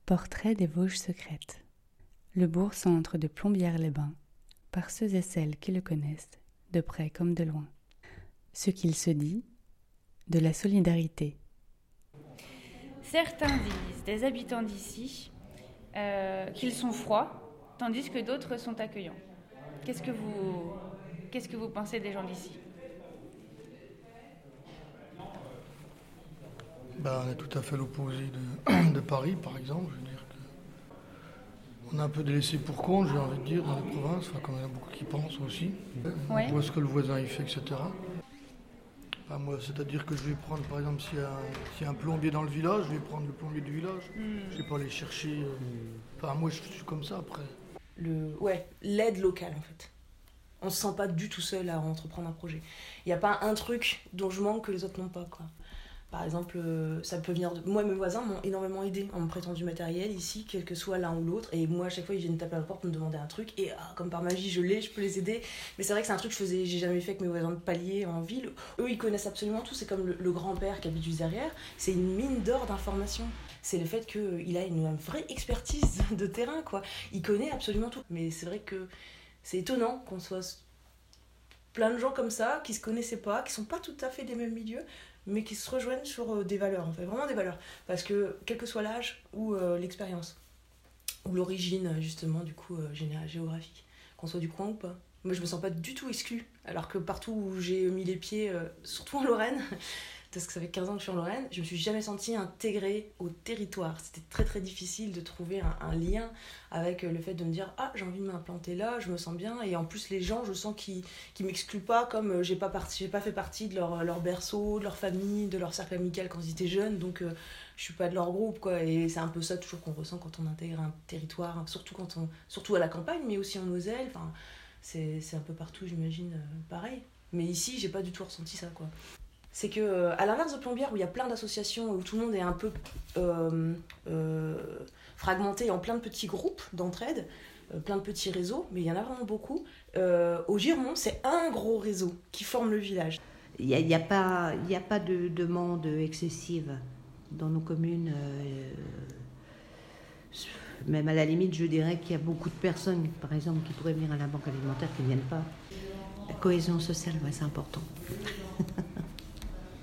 Portrait des Vosges secrètes. Le bourg centre de Plombières-les-Bains, par ceux et celles qui le connaissent, de près comme de loin. Ce qu'il se dit, de la solidarité. Certains disent des habitants d'ici qu'ils sont froids, tandis que d'autres sont accueillants. Qu'est-ce que vous pensez des gens d'ici ? On est tout à fait l'opposé de Paris, par exemple. Je veux dire on a un peu délaissé pour compte, j'ai envie de dire, dans les provinces, comme il y en a beaucoup qui pensent aussi. Ouais. On voit ce que le voisin y fait, etc. Moi, c'est-à-dire que je vais prendre, par exemple, s'il y a un plombier dans le village, je vais prendre le plombier du village. Je ne vais pas aller chercher... moi, je suis comme ça, après. L'aide locale, en fait. On ne se sent pas du tout seul à entreprendre un projet. Il n'y a pas un truc dont je manque que les autres n'ont pas, quoi. Par exemple, ça peut venir de... Moi, mes voisins m'ont énormément aidé en me prêtant du matériel ici, quel que soit l'un ou l'autre. Et moi, à chaque fois, ils viennent taper à la porte, me demander un truc. Et comme par magie, je peux les aider. Mais c'est vrai que c'est un truc que j'ai jamais fait avec mes voisins de palier en ville. Eux, ils connaissent absolument tout. C'est comme le grand-père qui habite juste derrière. C'est une mine d'or d'informations. C'est le fait qu'il a une vraie expertise de terrain, quoi. Il connaît absolument tout. Mais c'est vrai que c'est étonnant qu'on soit plein de gens comme ça, qui se connaissaient pas, qui sont pas tout à fait des mêmes milieux, mais qui se rejoignent sur des valeurs, en fait, vraiment des valeurs. Parce que, quel que soit l'âge ou l'expérience, ou l'origine, justement, du coup, géographique, qu'on soit du coin ou pas. Moi, je me sens pas du tout exclue, alors que partout où j'ai mis les pieds, surtout en Lorraine, parce que ça fait 15 ans que je suis en Lorraine, je me suis jamais sentie intégrée au territoire. C'était très très difficile de trouver un lien avec le fait de me dire « Ah, j'ai envie de m'implanter là, je me sens bien ». Et en plus, les gens, je sens qu'ils m'excluent pas, comme j'ai pas fait partie de leur berceau, de leur famille, de leur cercle amical quand ils étaient jeunes, donc je suis pas de leur groupe, quoi. Et c'est un peu ça toujours qu'on ressent quand on intègre un territoire, surtout à la campagne, mais aussi en Moselle. Enfin, c'est un peu partout, j'imagine, pareil. Mais ici, j'ai pas du tout ressenti ça, quoi. C'est que, à l'inverse de Plombières, où il y a plein d'associations, où tout le monde est un peu fragmenté en plein de petits groupes d'entraide, plein de petits réseaux, mais il y en a vraiment beaucoup. Au Giron, c'est un gros réseau qui forme le village. Il n'y a pas de demande excessive dans nos communes. Même à la limite, je dirais qu'il y a beaucoup de personnes, par exemple, qui pourraient venir à la banque alimentaire qui ne viennent pas. La cohésion sociale, c'est important.